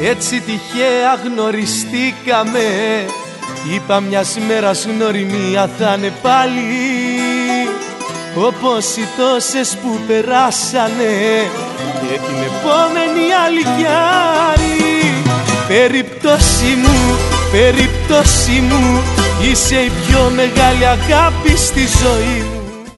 έτσι τυχαία γνωριστήκαμε. Είπα μιας μέρας γνωριμία θα είναι πάλι, όπως οι τόσες που περάσανε και την επόμενη άλλη κι άλλη. Περίπτωση μου, είσαι η πιο μεγάλη αγάπη στη ζωή μου.